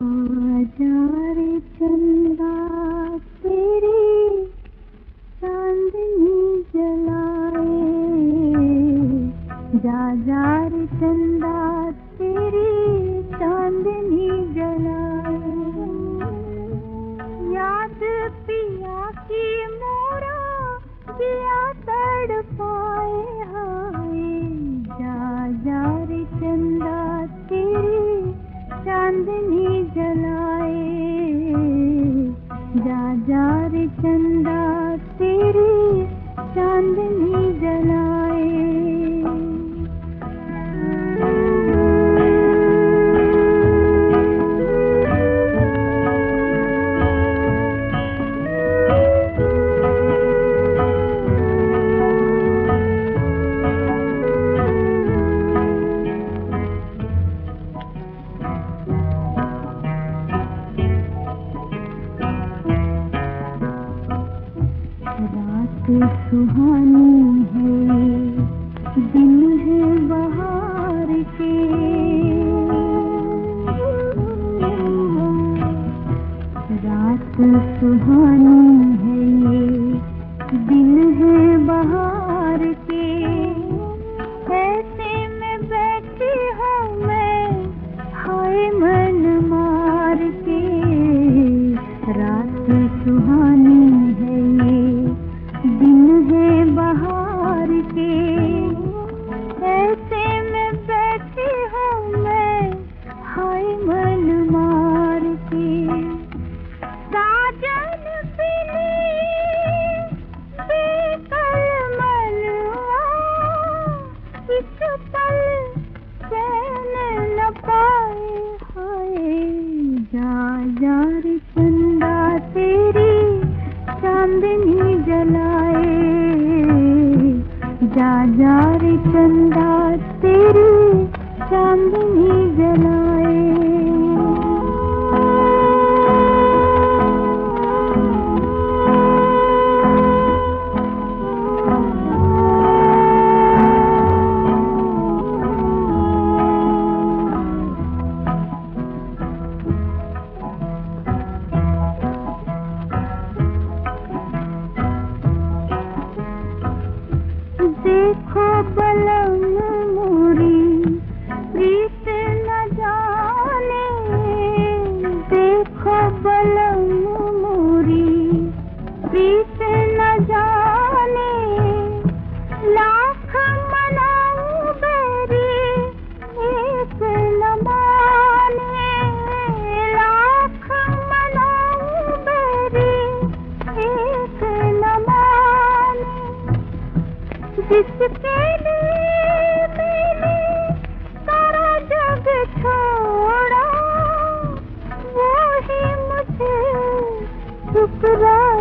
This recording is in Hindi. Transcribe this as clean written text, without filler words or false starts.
आजा रे चंदा तेरी चांदनी जलाए, जा जा रे चंदा तेरी चांदनी जलाए। याद पिया की मोरा जिया तड़पाए हाय, जा जा रे चंदा तेरी चांदनी जलाए, जा जा रे चंदा तेरी चांदनी जलाए। रात सुहानी है, दिन है बहार के, रात सुहानी है, दिन है बहार के। ऐसे में बैठी हूँ मैं हाय मन मार के, रात सुहानी है दिन है बहार के। ऐसे में बैठी हूँ मैं हाय मन मार के। साजन पिली बेकल मनवा, इस पल चैन न पाए हाय, जा जा रे चंदा तेरी चांदनी जलाए, जा जा रे चंदा तेरी चांदनी जलाए। देखो बलम मोरी प्रीत न जाने, देखो बलम मोरी प्रीत न जाने। लाख मनाऊं बेरी एक न माने, लाख मनाऊं बेरी एक न माने। जिसके लिए मैंने सारा जग छोड़ा, वो ही मुझे ठुकरा